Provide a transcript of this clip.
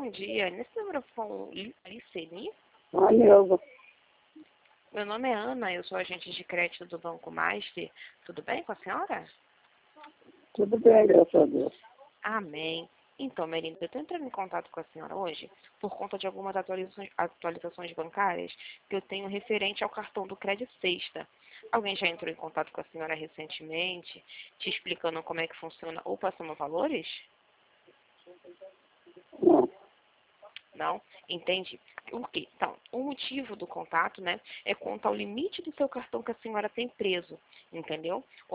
bom dia. Nesse número foi Liceni? Nilva. Meu nome é Ana, eu sou agente de crédito do Banco Master. Tudo bem com a senhora? Tudo bem, graças a Deus. Amém. Então, Melinda, eu estou entrando em contato com a senhora hoje por conta de algumas atualizações bancárias que eu tenho referente ao cartão do Crédito Sexta. Alguém já entrou em contato com a senhora recentemente, te explicando como é que funciona ou passando valores? Não. Não? Entendi. O quê? Então, o motivo do contato, né, é quanto ao limite do seu cartão que a senhora tem preso, entendeu?